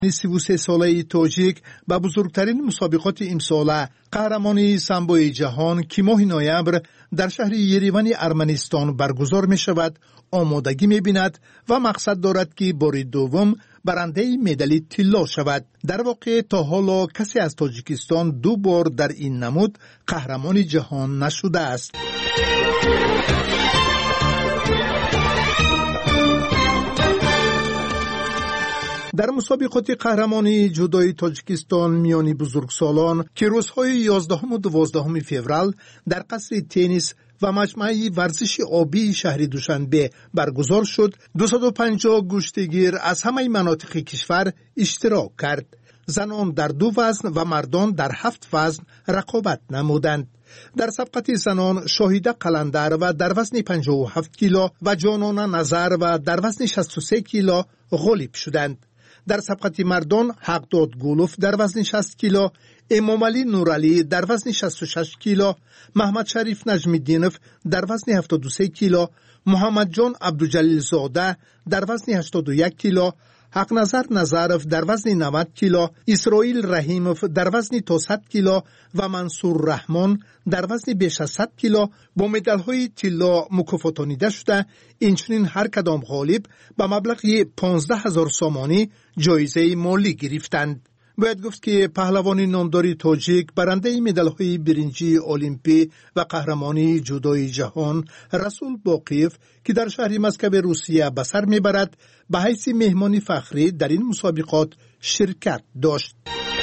33 ساله تاجیک به بزرگترین مسابقات امساله قهرمانی سامبوی جهان که ماه نوامبر در شهر یریوان ارمنستان برگزار می شود آمادگی می بیند و مقصد دارد که بار دوم برنده مدال طلا شود. در واقع تا حالا کسی از تاجیکستان 2 بار در این نمود قهرمان جهان نشده است. در مسابقات قهرمانی جودوی تاجیکستان میان بزرگسالان که روزهای 11 و 12 فوریه در قصر تنیس و مجمع ورزش آبی شهر دوشنبه برگزار شد، 250 گشتگیر از همه مناطق کشور اشتراک کرد. زنان در 2 وزن و مردان در 7 وزن رقابت نمودند. در سبقت زنان شاهیده قلندر و در وزن 57 کیلو و جانانه نظر و در وزن 63 کیلو غالب شدند. در سبقت مردان حقداد گولوف در وزن 60 کیلو، امام علی نورعلی در وزن 66 کیلو، محمد شریف نجمی‌دینов در وزن 73 کیلو، محمد جان عبدالجلیل زاده در وزن 81 کیلو، حق نظر نظرов در وزن 90 کیلو، اسرائیل رحیمov در وزن تا 100 کیلو و منصور رحمان در وزن بیش از 100 کیلو با مدال‌های طلا مکافاتانیده شده. اینچنین هر کدام غالب به مبلغ 15,000 سامانی جایزه مالی گرفتند. باید گفت که پهلوان نامدار تاجیک برنده مدال‌های برنجی المپی و قهرمانی جودوی جهان رسول باقیف که در شهر مسکو روسیه به سر میبرد به حیث مهمانی فخری در این مسابقات شرکت داشت.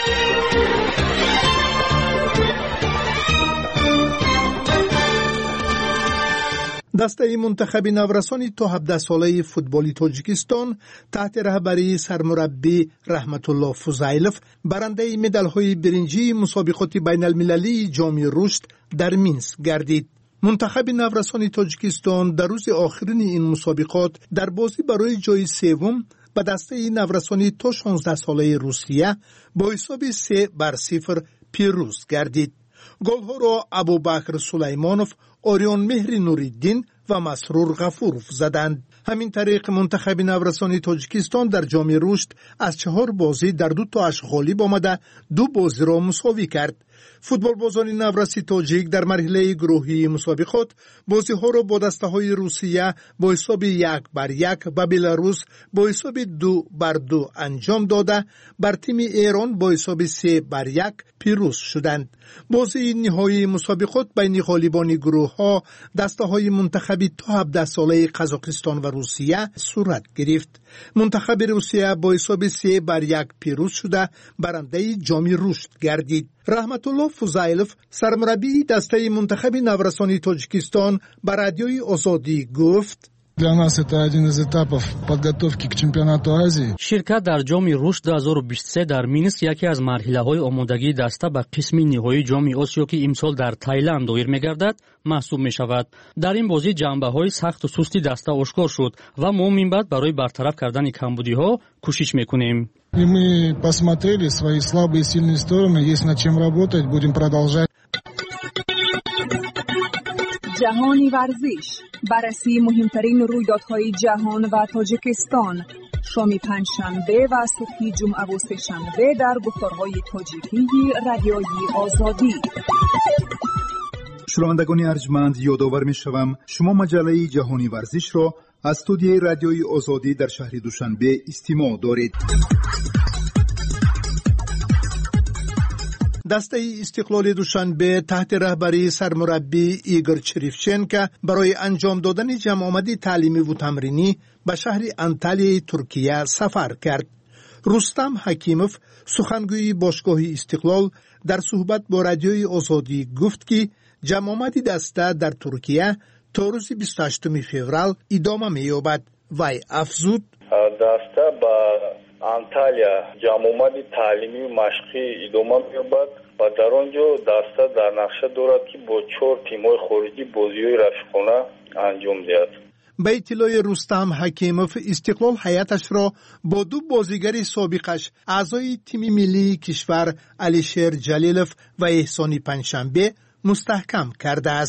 دسته منتخب نورسان تا 17 ساله فوتبالی تاجیکستان تحت رهبری سرمربی رحمت الله فضیلف برنده مدال‌های برنجی مسابقات بین المللی جام رشد در مینسک گردید. منتخب نورسان تاجیکستان در روز آخرین این مسابقات در بازی برای جای سوم به دسته نورسان تا 16 ساله روسیه با حساب 3-0 پیروز گردید. گل‌ها را ابوبکر سلیمانوف، آریان مهر نوریدین و مسرور غفورов زدند. همین طریق منتخب نورسان تاجیکستان در جام رشد از 4 بازی در 2 تاش غالب آمده 2 بازی را مساوی کرد. فوتبال بازان نورسی تاجیک در مرحله گروهی مسابقات بازی ها را با دسته های روسیه با حساب 1-1 و بلاروس با حساب 2-2 انجام داده بر تیم ایران با حساب 3-1 پیروز شدند. بازی نهایی مسابقات بین غالبان گروه ها دسته های منتخبی تا 17 ساله قزاقستان و روسیه صورت گرفت. منتخب روسیه با حساب 3-1 پیروز شده برنده جام رشد گردید. رحمت الله فضیلف سرمربی دسته منتخب نورسان تاجیکستان به رادیوی آزادی گفت: Для нас это один из этапов подготовки к чемпионату Азии. شرکت در جام رشد 2023 در مینسک یکی از مرحله‌های آمادگی دسته به قسم نهایی جام آسیا که امسال در تایلند دایر می‌گردد محسوب می‌شود. در این بازی جنبه‌های سخت و سستی دسته آشکار شد و ما من بعد برای برطرف کردن کمبودی‌ها کوشش می‌کنیم. И мы посмотрели свои слабые и сильные стороны, есть над чем работать, будем продолжать. جهانی ورزش، بررسی مهمترین رویدادهای جهان و تاجیکستان، شام پنجشنبه و صبح جمعه و سه‌شنبه در گفتارهای تاجیکی رادیوی آزادی. شنوندگان ارجمند، یادآور می‌شوم شما مجله جهانی ورزش را از استودیوی رادیوی آزادی در شهر دوشنبه استماع دارید. دسته استقلال دوشنبه تحت رهبری سرمربی ایگور چریفچنکا برای انجام دادن جمع آمدی تعلیمی و تمرینی به شهر انتالیای ترکیه سفر کرد. رستم حکیموف سخنگوی باشگاه استقلال در صحبت با رادیوی آزادی گفت که جمع آمدی دسته در ترکیه تا روز 28 فوریه ادامه می‌یابد. وی افزود: دسته با انتالیا جمع آمدی تعلیمی و مشقی ادامه می‌یابد و در آنجا دسته در نقشه دارد که با 4 تیم‌های خارجی بازی‌های رفیقانه انجام دهد. به اطلاع رستم حکیموف استقلال حیاتش را با 2 بازیگر سابقش اعضای تیم ملی کشور علیشیر جلیلوف و احسانی پنجشنبه مستحکم کرده است.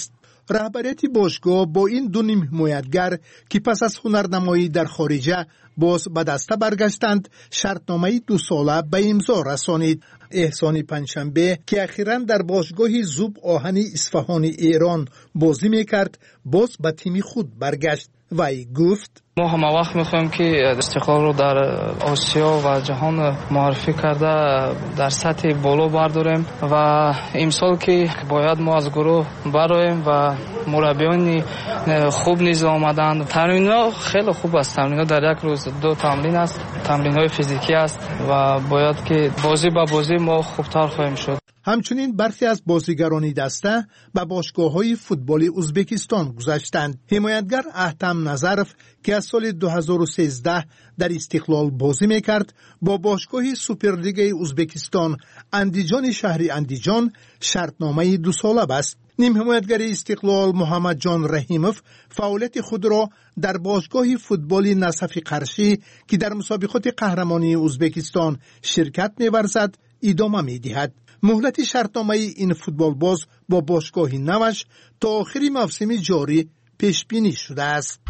رهبریت باشگاه با این دو نیم حمایتگر که پس از هنرنمایی در خارجه باز به دسته برگشتند، شرطنامه 2 ساله به امضا رسانید. احسان پنجشنبه که اخیراً در باشگاه زوب آهنی اصفهان ایران بازی میکرد، باز به تیم خود برگشت. وی گفت: ما همه وقت میخوایم که استقلال رو در آسیا و جهان معرفی کرده در سطح بالا برداریم و امسال که باید ما از گروه برایم و مربیان خوب نیز آمدند. تمرین‌ها خیلی خوب است. تمرین‌ها در یک روز 2 تمرین است، تمرین‌های فیزیکی است و باید که بازی به بازی ما خوبتر خواهیم شد. همچنین برخی از بازیگران دسته به باشگاه‌های فوتبال ازبکستان گذشتند. حمایتگر احتم نظرف که از سال 2013 در استقلال بازی میکرد، با باشگاه سوپرلیگ ازبکستان اندیجان شهر اندیجان شرطنامه 2 ساله بست. نیم حمایتگر استقلال محمد جان رحیموف فعالیت خود را در باشگاه فوتبال نصف قرشی که در مسابقات قهرمانی ازبکستان شرکت می‌ورزد ادامه می‌دهد. مهلت شرطنامه این فوتبال باز با باشگاه نوش تا آخر موسم جاری پیش بینی شده است.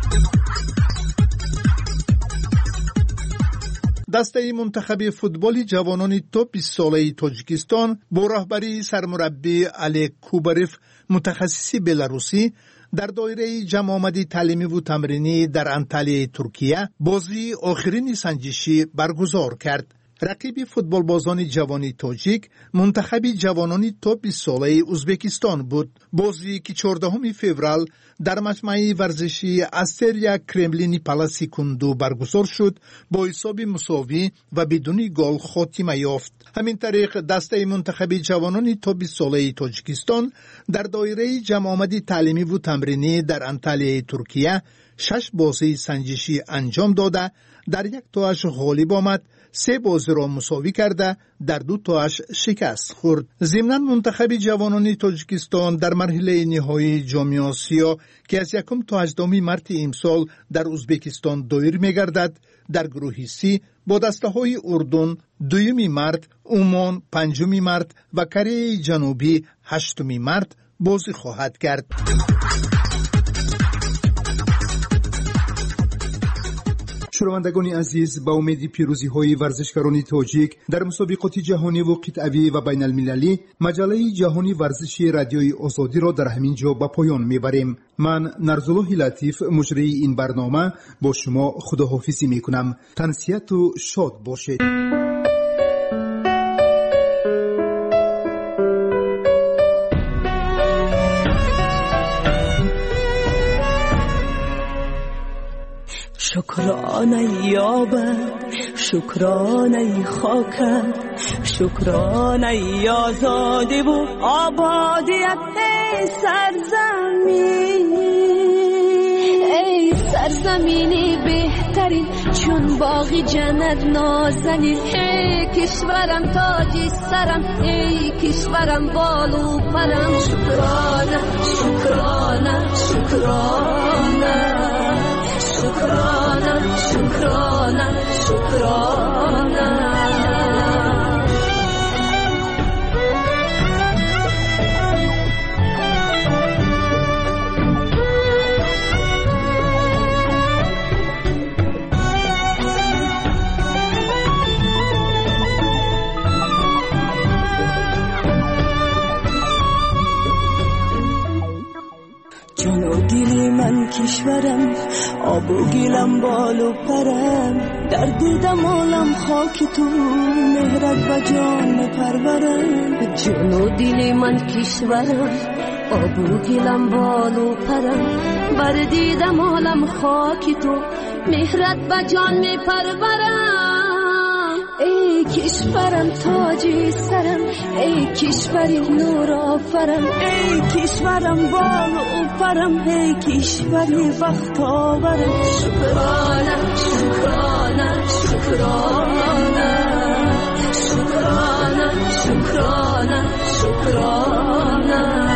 دسته منتخب فوتبال جوانان تا 20 ساله تاجیکستان با رهبری سرمربی علی کوباروف متخصص بلاروسی در دایره جمع آمدی تعلیمی و تمرینی در انطالیه ترکیه بازی آخرین سنجشی برگزار کرد. رقیب فوتبال بازان جوانی تاجیک منتخب جوانان تا 20 ساله ازبکستان بود. بازی که 14 فوریه در مجمع ورزشی استریا کرملینی پالاسی کندو برگزار شد، با حساب مساوی و بدون گل خاتمه یافت. همین طریق دسته منتخب جوانان تا 20 ساله تاجیکستان در دایره جمع آمدی تعلیمی و تمرینی در انطالیه ترکیه 6 بازی سنجشی انجام داده، در 1 تاش غالب آمد، 3 بازی را مساوی کرده، در 2 تاش شکست خورد. ضمناً منتخب جوانان تاجیکستان در مرحله نهایی جام آسیا که از 1 تا 18 مارس امسال در ازبکستان دایر می‌گردد، در گروه سی با دسته‌های اردن 2 مارس، عمان 5 مارس و کره جنوبی 8 مارس بازی خواهد کرد. شنوندگان عزیز، با امید پیروزی‌های ورزشکاران تاجیک در مسابقات جهانی و قطعی و بین المللی، مجله جهانی ورزشی رادیوی آزادی را در همین جا به پایان میبریم. من نرزالله لطیف مجری این برنامه با شما خداحافظی میکنم. تنسیت و شاد باشید. شکرانه یابد، شکرانه خاکت، شکرانه آزادی و آبادیت. ای سرزمین، ای سرزمینی بهترین چون باغی جنت نازنین. ای کشورم تاجی سرم، ای کشورم بالو پرم. شکرانه شکرانه شکرانه شکرانه شکرانه شکرانه. جان و دل من کشورم، آب و گلم بالو پرم. در دیدم عالم خاک تو، مهرت و جان پرورم. جان و دل من کشورم، آب و گلم بالو پرم. بر دیدم عالم خاک تو، مهرت و جان پرورم. ای کشورم تاجی سرم، ای کشوری نور آفرم. ای کشورم بالو پرم، ای کشوری وقت آورم. شکرانه شکرانه شکرانه شکرانه شکرانه شکرانه.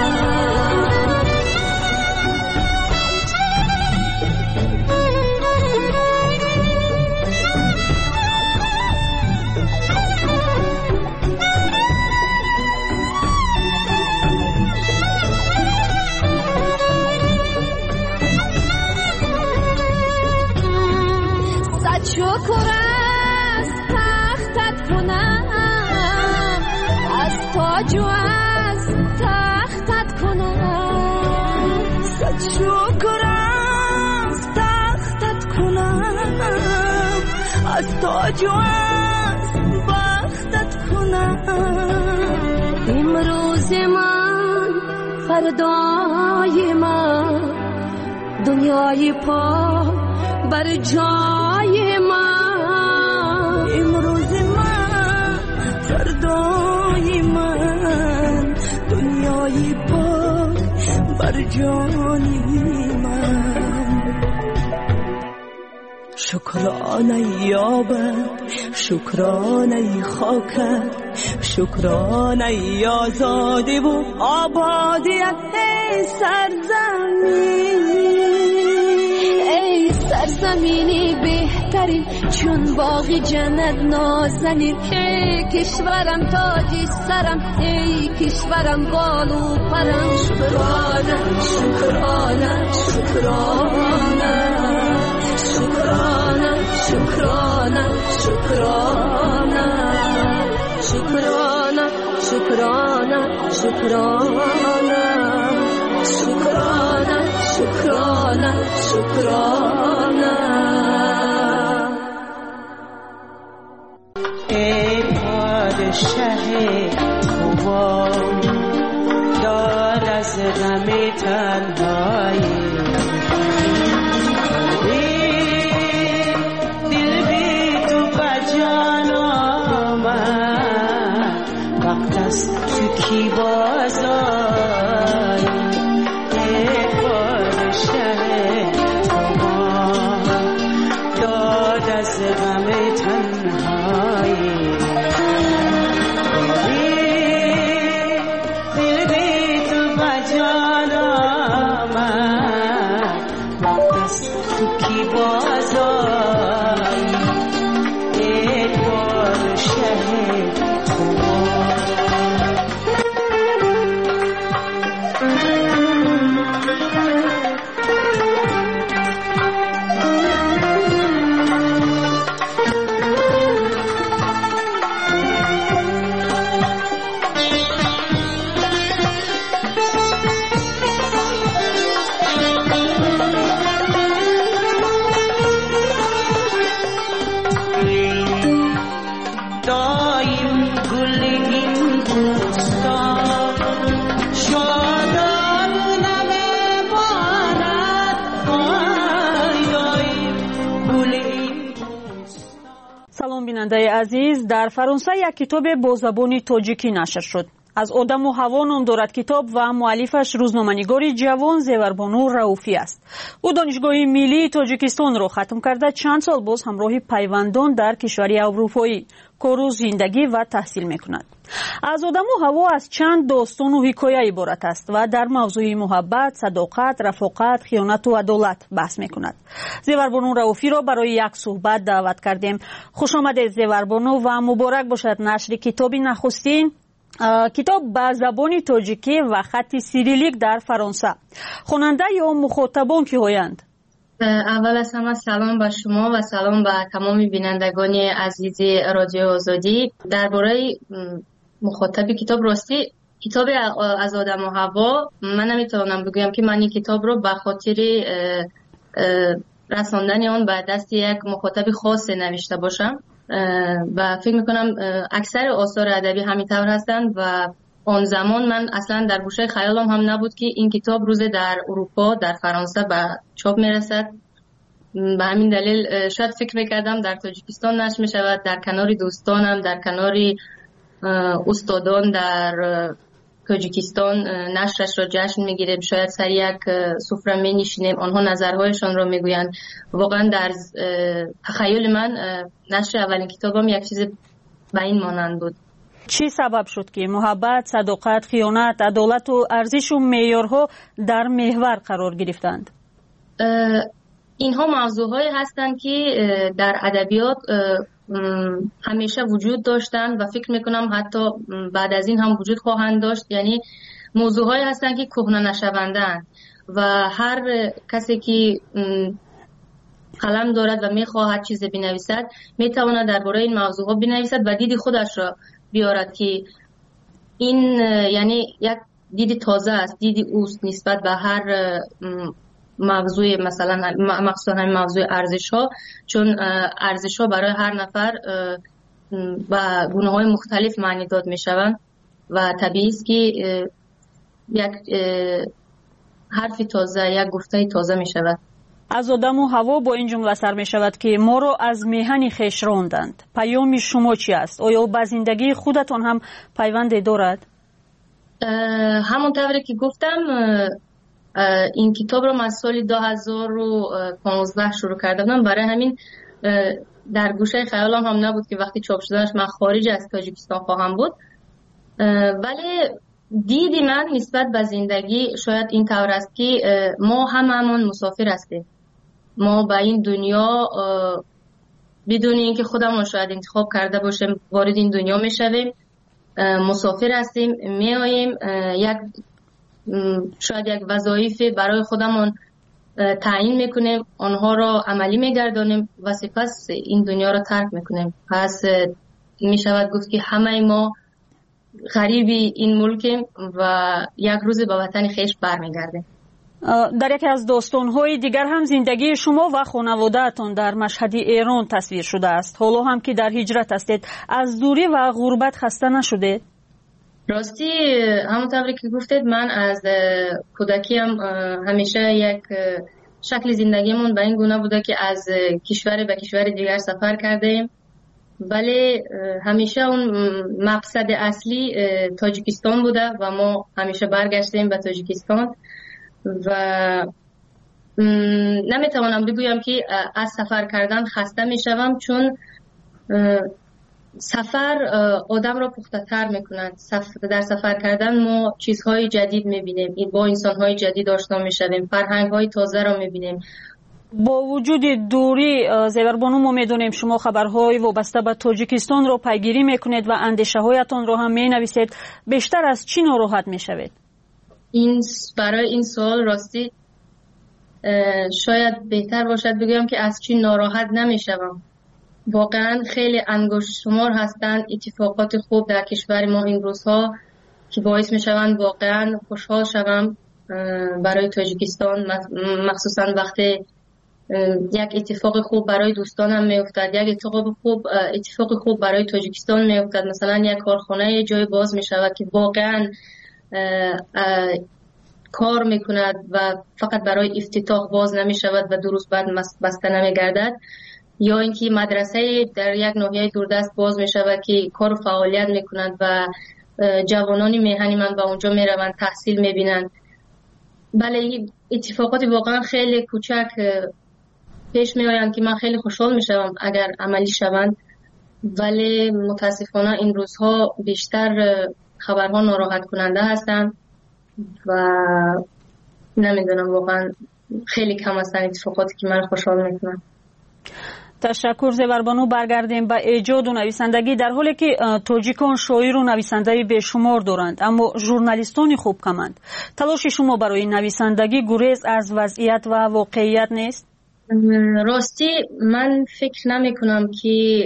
تاجو از تختت کنم، صد شکر از تختت کنم، از تاجو از بختت کنم. امروز من فردای من، دنیای پاک بر جای من. امروز من فردای من، دنیای پاک بر جای من. شکرانه یابد، شکرانه خاکت، شکرانه آزادی و آبادیت. ای سرزمین، ای سرزمینی بهترین، چون باغی جنت نازنین. ای کشورم تاجی سرم، ای کشورم بالو پرم. شکرانه شکرانه شکرانه شکرانه شکرانه شکرانه شکرانه شکرانه شکرانه شکرانه شکرانه شکرانه. ای پادشه خوبان، داد از غم تنهایی. کی بازای یک بار شهر تمام، داد از غم تنهایی. دل بی تو بجان آمد، وقت تو کی بازای یک بار شهر تمام. بیننده عزیز، در فرانسه یک کتاب با زبان تاجیکی نشر شد. از آدم و هوا نام دارد کتاب و مؤلفش روزنامه‌نگاری جوان زیوربانو رئوفی است. او دانشگاه ملی تاجیکستان را ختم کرده چند سال باز همراه پیوندان در کشوری اروپایی کار و زندگی و تحصیل می‌کند. از آدم و هوا از چند داستان و حکایه عبارت است و در موضوع محبت، صداقت، رفاقت، خیانت و عدالت بحث می‌کند. زیوربانو رئوفی را برای یک صحبت دعوت کردیم. خوش آمدید زیوربانو و مبارک باشد نشر کتاب نخستین کتاب به زبان تاجیکی و خط سیریلیک در فرانسه. خواننده یا مخاطبان کی هستند؟ اول از همه سلام به شما و سلام به تمام بینندگان عزیز رادیو آزادی. درباره مخاطب کتاب، راستی کتاب از آدم و هوا من نمیتونم بگویم که من این کتاب رو به خاطر رساندن آن به دست یک مخاطب خاص نوشته باشم و فکر میکنم اکثر آثار ادبی همین طور هستند و آن زمان من اصلا در گوشه خیالم هم نبود که این کتاب روز در اروپا در فرانسه به چاپ میرسد. به همین دلیل شاید فکر میکردم در تاجیکستان نشر میشود، در کنار دوستانم، در کنار استادان در تاجیکستان نشرش را جشن میگیریم، شاید سر یک سفره می نشینیم، آنها نظرهایشان را میگویند. واقعا در تخیل من نشر اولین کتابم یک چیز به این مانند بود. چی سبب شد که محبت، صداقت، خیانت، عدالت و ارزش و معیارها در محور قرار گرفتند؟ اینها موضوعهایی هستند که در ادبیات همیشه وجود داشتن و فکر میکنم حتی بعد از این هم وجود خواهند داشت. یعنی موضوعهایی هستند که کهنه نشوندن و هر کسی که قلم دارد و میخواهد چیز بنویسد میتواند درباره این موضوعها بنویسد و دید خودش را بیارد که این یعنی یک دید تازه است، دید اوست نسبت به هر موضوع، مثلا مخصوصا همین موضوع ارزش ها، چون ارزش ها برای هر نفر با گونه های مختلف معنی داد می شوند و طبیعی است که یک حرف تازه، یک گفته تازه می شود. از آدم و هوا با این جمله سر می شود که ما را از میهن خویش راندند. پیام شما چی است؟ آیا با زندگی خودتان هم پیوند دارد؟ همونطوری که گفتم، این کتاب را من سال 2015 شروع کردم. برای همین در گوشه خیالم هم نبود که وقتی چاپ شدنش من خارج از تاجیکستان خواهم بود. ولی دیدی من نسبت به زندگی شاید این طور است که ما هممون مسافر هستیم. ما به این دنیا بدون اینکه خودمون شاید انتخاب کرده باشیم وارد این دنیا میشویم، مسافر هستیم، میاییم، شاید یک وظایفی برای خودمون تعیین میکنیم، آنها را عملی میگردانیم و سپس این دنیا را ترک میکنیم. پس میشود گفت که همه ما غریبی این ملکیم و یک روز به وطن خویش برمیگردیم. در یکی از داستان‌های دیگر هم زندگی شما و خانواده‌تان در مشهد ایران تصویر شده است. حالا هم که در هجرت هستید، از دوری و غربت خسته نشده؟ راستی همونطوری که گفتید، من از کودکیم همیشه یک شکل زندگیمون به این گونه بوده که از کشور به کشور دیگر سفر کردیم، ولی همیشه اون مقصد اصلی تاجیکستان بوده و ما همیشه برگشتیم به تاجیکستان و نمیتوانم بگویم که از سفر کردن خسته میشوم، چون سفر آدم را پخته تر میکنند. در سفر کردن ما چیزهای جدید میبینیم، با انسانهای جدید آشنا میشویم، فرهنگهای تازه را میبینیم. با وجود دوری زیوربانو، ما میدونیم شما خبرهای وابسته به تاجیکستان رو پیگیری میکنید و اندیشه هایتان رو هم مینویسید. بیشتر از چی ناراحت میشوید؟ برای این سوال راستی شاید بهتر باشد بگویم که از چی ناراحت نمیشوم. واقعا خیلی انگشت شمار هستند اتفاقات خوب در کشور ما این روزها که باعث میشوند واقعا خوشحال شوم برای تاجیکستان، مخصوصا وقتی یک اتفاق خوب برای دوستانم میافتد، یک اتفاق خوب برای تاجیکستان میافتد. مثلا یک کارخانه جای باز میشود که واقعا کار میکند و فقط برای افتتاح باز نمیشود و 2 روز بعد بسته نمیگردد، یا اینکه مدرسه در یک ناحیه دوردست باز میشود که کار و فعالیت میکنند و جوانان میهنی من به اونجا میروند، تحصیل میبینند. بله، اتفاقات واقعا خیلی کوچک پیش میآیند که من خیلی خوشحال میشوم اگر عملی شوند، ولی متاسفانه این روزها بیشتر خبرها ناراحت کننده هستند و نمیدونم، واقعا خیلی کم هستند اتفاقاتی که من خوشحال میکنن. تشکر زیوربانو. برگردیم به ایجاد و نویسندگی. در حالی که تاجیکان شاعر و نویسنده بیشمار دارند، اما ژورنالیستانی خوب کمند. تلاش شما برای نویسندگی گریز از وضعیت و واقعیت نیست؟ راستی من فکر نمی کنم که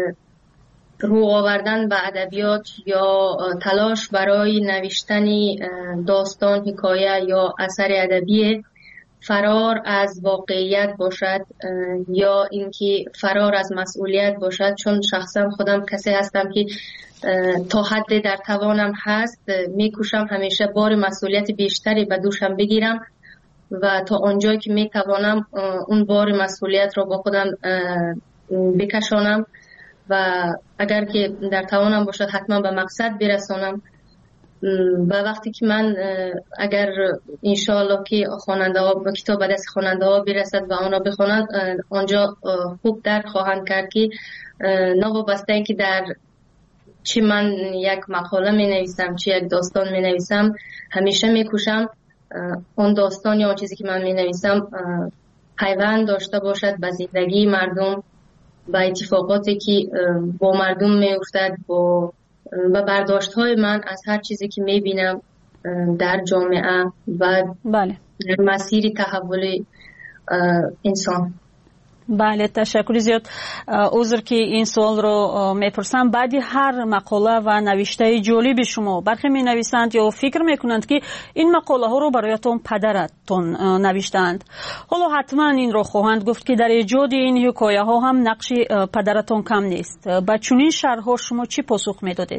رو آوردن به ادبیات یا تلاش برای نوشتن داستان، حکایه یا اثر ادبی فرار از واقعیت باشد یا اینکه فرار از مسئولیت باشد، چون شخصا خودم کسی هستم که تا حد در توانم هست میکوشم همیشه بار مسئولیت بیشتری به دوشم بگیرم و تا آنجایی که میتوانم اون بار مسئولیت را با خودم بکشانم و اگر که در توانم باشد حتما به مقصد برسانم. و وقتی که من اگر انشاءالله که خواننده ها کتاب به دست خواننده ها برسد و آن را بخوانند، آنجا خوب درک خواهند کرد که نوابسته این که در چی من یک مقاله می نویسم، چی یک داستان می نویسم، همیشه می کوشم اون داستان یا اون چیزی که من می نویسم پیوند داشته باشد به زندگی مردم، با اتفاقاتی که با مردم می افتد، با برداشت های من از هر چیزی که می بینم در جامعه و بله. در مسیر تحول انسان. بله، تشکر زیاد. عذر که این سوال رو میپرسم. بعدی هر مقاله و نوشته جالب شما برخی می نویسند یا فکر میکنند که این مقاله ها رو برایتون پدرتون نوشتند. حالا حتما این رو خواهند گفت که در ایجاد این حکایه ها هم نقش پدرتون کم نیست. با چنین شرح ها شما چی پاسخ میدادید؟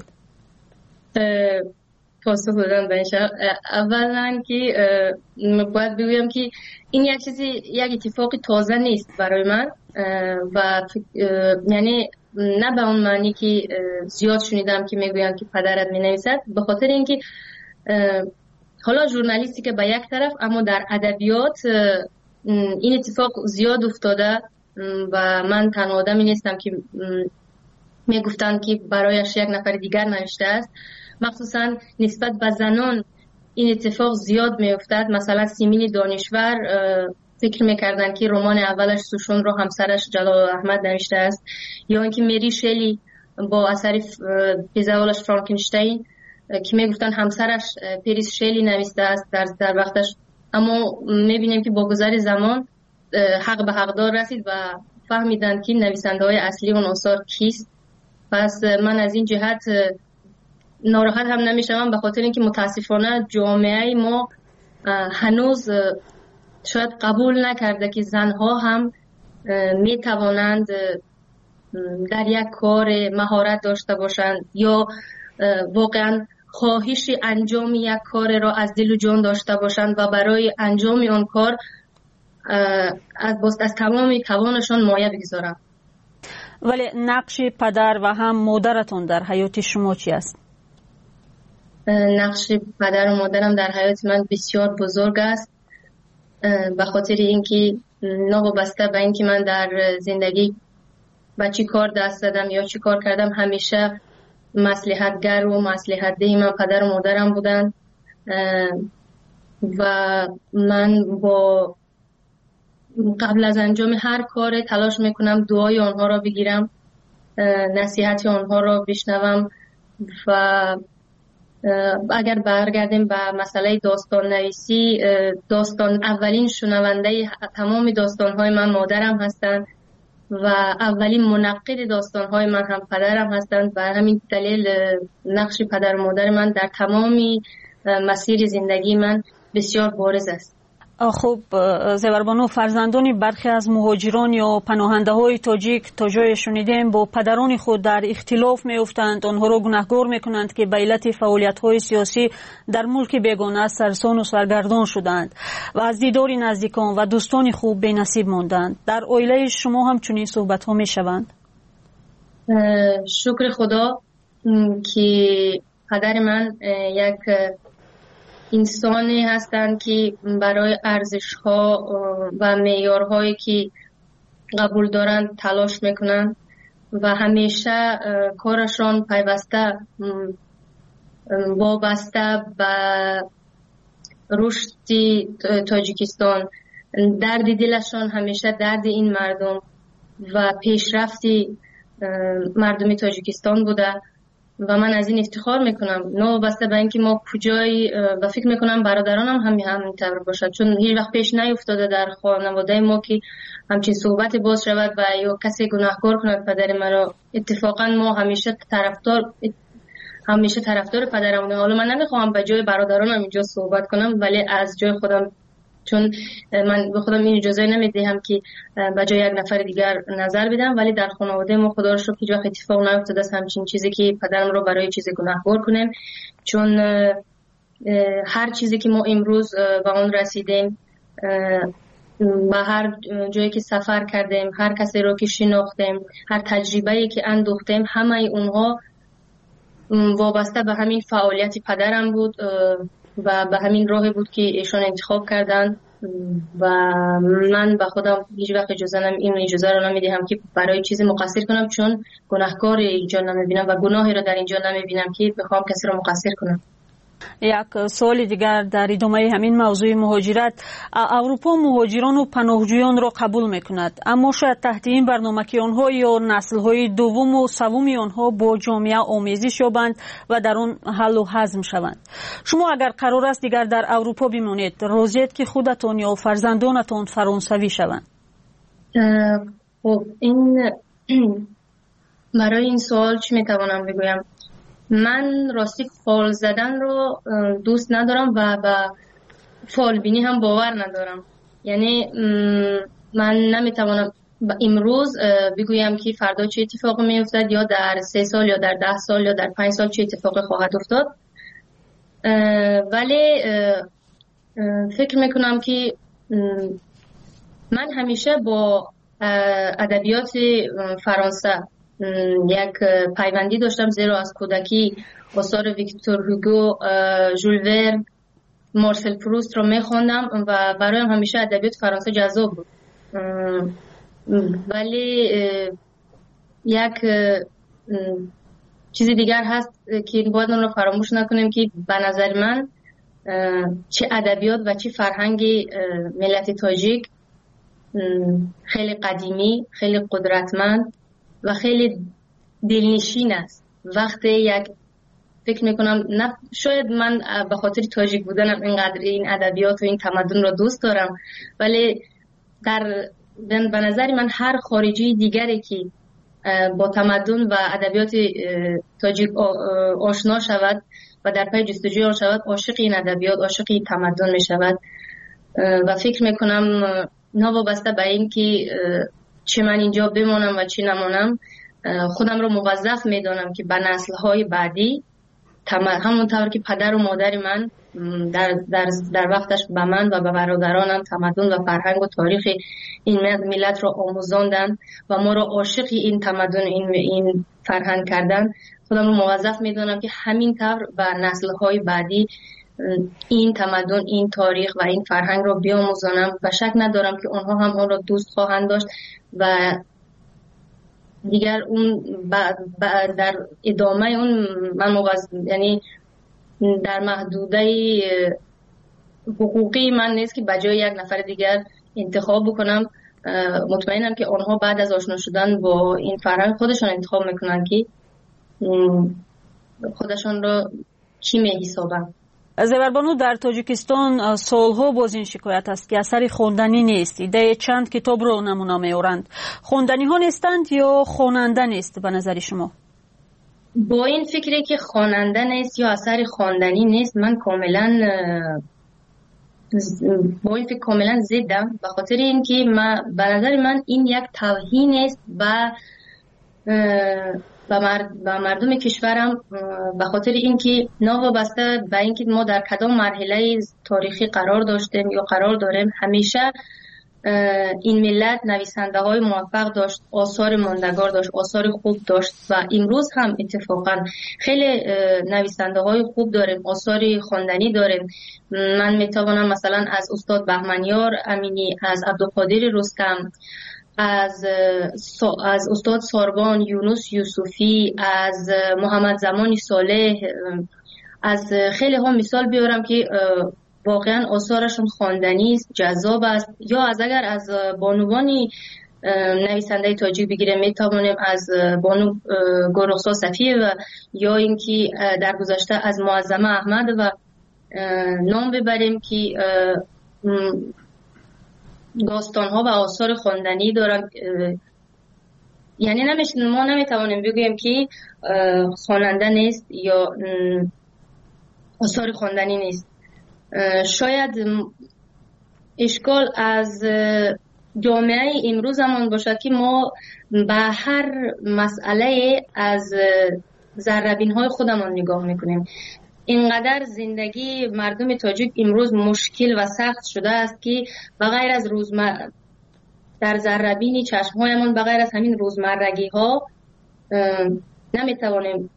پاسخ دادم به این شرح. اولا که باید بگویم که این یک اتفاق تازه نیست برای من و یعنی نه به اون معنی که زیاد شنیدم که میگویند که پدرت مینویسد، به خاطر اینکه حالا ژورنالیستی که به یک طرف، اما در ادبیات این اتفاق زیاد افتاده و من تنها آدمی نیستم که میگفتن که برایش یک نفر دیگر نوشته است. مخصوصا نسبت به زنان این اتفاق زیاد میافتد. مثلا سیمین دانشور فکر میکردن که رمان اولش سوشون رو همسرش جلال احمد نوشته است، یا اینکه مری شلی با اثر پزوالش فرانکنشتین که میگفتن همسرش پریس شلی نوشته است در وقتش. اما میبینیم که با گذر زمان حق به حقدار رسید و فهمیدن که نویسنده های اصلی اون آثار کیست. پس من از این جهت ناراحت هم نمیشم، به خاطر اینکه متاسفانه جامعه ما هنوز شاید قبول نکرده که زنها هم میتوانند در یک کار مهارت داشته باشند یا واقعا خواهش انجام یک کار را از دل و جان داشته باشند و برای انجام آن کار از تمام توانشان مایه بگذارند. ولی نقش پدر و هم مادرتون در حیات شما چی است؟ نقش پدر و مادرم در حیات من بسیار بزرگ است، به خاطر اینکه نابسته به اینکه من در زندگی با چی کار دست دادم یا چی کار کردم، همیشه مصلحتگر و مصلحت ده من پدر و مادرم بودن و من با قبل از انجام هر کار تلاش میکنم دعای آنها را بگیرم، نصیحت آنها را بشنوم. و اگر برگردیم به مسئله داستان نویسی، اولین شنونده تمام داستان‌های من مادرم هستند و اولین منقد داستان‌های من هم پدرم هستند. و همین دلیل نقش پدر و مادر من در تمام مسیر زندگی من بسیار بارز است. خب زیوربانو، فرزندانی برخی از مهاجران یا پناهنده های تاجیک تا جای شنیدیم با پدران خود در اختلاف می افتند، آنها را گناهکار می کنند که به علت فعالیت های سیاسی در ملک بیگانه سرسان و سرگردان شدند و از دیدار نزدیکان و دوستان خوب بی نصیب ماندند. در عائله شما هم چنین صحبت ها می شوند؟ شکر خدا که پدر من یک انسانی هستند که برای ارزش‌ها و معیارهایی که قبول دارند تلاش میکنند و همیشه کارشان پیوسته وابسته به رشد تاجیکستان، درد دلشان همیشه درد این مردم و پیشرفت مردم تاجیکستان بوده و من از این افتخار میکنم. نوبسته به اینکه ما کجای و فکر میکنم برادرانم همینطور باشد، چون هیچ وقت پیش نیفتاده در خانواده ما که همچین صحبت باز شود و یا کسی گناهکار کند پدر مرا. اتفاقا ما همیشه طرفدار پدرم بودیم. حالا من نمیخوام به جای برادرانم اینجا صحبت کنم، ولی از جای خودم، چون من به خودم این اجازه نمیدهم که به جای یک نفر دیگر نظر بدم، ولی در خانواده ما خدا رو شکر هیچ وقت اتفاق نیفتاده است همچین چیزی که پدرم رو برای چیز گناهکار کنیم. چون هر چیزی که ما امروز به اون رسیدیم، به هر جایی که سفر کردیم، هر کسی رو که شناختیم، هر تجربه‌ای که اندوختیم، همه اونها وابسته به همین فعالیت پدرم بود و به همین راهی بود که ایشان انتخاب کردن و من به خودم هیچ وقت اجازه رو نمیدهم که برای چیزی مقصر کنم، چون گناهکار اینجا نمیبینم و گناهی رو در اینجا نمیبینم که بخوام کسی رو مقصر کنم. یک سوال دیگر در ادامه همین موضوع مهاجرت. اروپا مهاجران و پناهجویان را قبول میکند، اما شاید تحت این برنامه که آنها یا نسل‌های دوم و سوم آنها با جامعه آمیزش یابند و در آن حل و هضم شوند. شما اگر قرار است دیگر در اروپا بمانید، راضیید که خودتان یا فرزندانتان فرانسوی شوند؟ خب این برای این سوال چی میتوانم بگویم؟ من راستی فال زدن رو دوست ندارم و به فال بینی هم باور ندارم. یعنی من نمیتوانم امروز بگویم که فردا چه اتفاقی میافتد یا در 3 سال یا در 10 سال یا در 5 سال چه اتفاقی خواهد افتاد. ولی فکر میکنم که من همیشه با ادبیات فرانسه یک پیوندی داشتم، زیرا از کودکی آثار ویکتور هوگو، ژول ورن، مارسل پروست رو میخوندم و برایم همیشه ادبیات فرانسه جذاب بود. ولی یک چیز دیگر هست که باید اون رو فراموش نکنیم که به نظر من چه ادبیات و چه فرهنگ ملت تاجیک خیلی قدیمی، خیلی قدرتمند و خیلی دلنشین است. وقتی یک فکر میکنم نه شاید من به خاطر تاجیک بودنم اینقدر این ادبیات و این تمدن رو دوست دارم، ولی به نظر من هر خارجی دیگری که با تمدن و ادبیات تاجیک آشنا شود و در پی جستجوی آن شود، عاشق این ادبیات، عاشق این تمدن می شود. و فکر میکنم نوابسته به این که چه من اینجا بمانم و چه نمانم، خودم رو موظف میدانم که به نسل‌های بعدی همونطور که پدر و مادر من در وقتش به من و به برادرانم تمدن و فرهنگ و تاریخ این ملت را آموزاندن و ما را عاشق این تمدن این فرهنگ کردن، خودم رو موظف میدونم که همینطور به نسل‌های بعدی این تمدن، این تاریخ و این فرهنگ را بیاموزانم و شک ندارم که اونها هم اون را دوست خواهند داشت و دیگر اون در ادامه اون من یعنی در محدوده حقوقی من نیست که بجای یک نفر دیگر انتخاب بکنم. مطمئنم که آنها بعد از آشنا شدن با این فرهنگ خودشان انتخاب میکنن که خودشان را کی میحسابن. زیوربانو، در تاجیکستان سالها باز این شکایت است که اثر خواندنی نیست. ایده چند کتاب رو نمونه میارند. خواندنی ها نیستند یا خواننده نیست به نظر شما؟ با این فکری که خواننده نیست یا اثر خواندنی نیست من کاملا با این فکر کاملا ضدم، به خاطر اینکه به نظر من این یک توهین است و مردم کشورم، به خاطر اینکه نوابسته به اینکه ما در کدام مرحله تاریخی قرار داشتیم یا قرار داریم، همیشه این ملت نویسنده های موفق داشت، آثار ماندگار داشت، آثار خوب داشت و امروز هم اتفاقا خیلی نویسنده های خوب داریم، آثار خواندنی داریم. من میتوانم مثلا از استاد بهمنیار امینی، از عبدالقادر رستم، از استاد ساربان یونس یوسفی، از محمد زمانی صالح، از خیلی ها مثال بیارم که واقعا آثارشون خواندنی است، جذاب است. یا اگر از بانوانی نویسنده تاجیک بگیریم میتوانیم از بانو گلرخسار صفیه و یا اینکه در گذشته از معظمه احمد و نام ببریم که داستان‌ها و آثار خواندنی دارن. یعنی ما نمیتوانیم بگوییم که خواننده نیست یا آثار خواندنی نیست. شاید اشکال از جامعه امروزمان باشد که ما به هر مسئله از ذره‌بین‌های خودمان نگاه میکنیم. اینقدر زندگی مردم تاجیک امروز مشکل و سخت شده است که بغیر از در ذره‌بین چشم‌هایمان بغیر از همین روزمرگی ها نمیتوانیم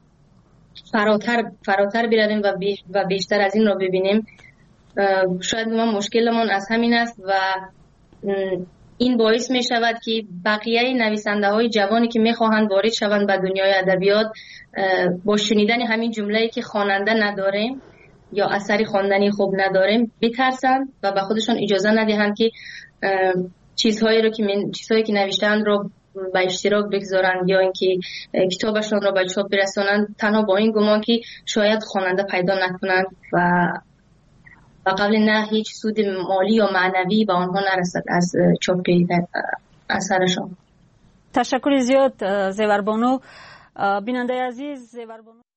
فراتر برویم و بیشتر از این را ببینیم. شاید ما مشکلمون از همین است و این باعث می شود که بقیه نویسنده های جوانی که می خواهند وارد شوند به دنیای ادبیات با شنیدن همین جمله که خواننده نداریم یا اثری خواندنی خوب نداریم بترسند و به خودشان اجازه ندهند که چیزهایی که نوشتند رو به اشتراک بگذارند یا اینکه کتابشون رو به چاپ برسانند، تنها با این گمان که شاید خواننده پیدا نکنند و قبل نه هیچ سود مالی یا معنوی به آنها نرسد از چاپ اثرشان. تشکر زیاد زیوربانو. بیننده عزیز، زیوربانو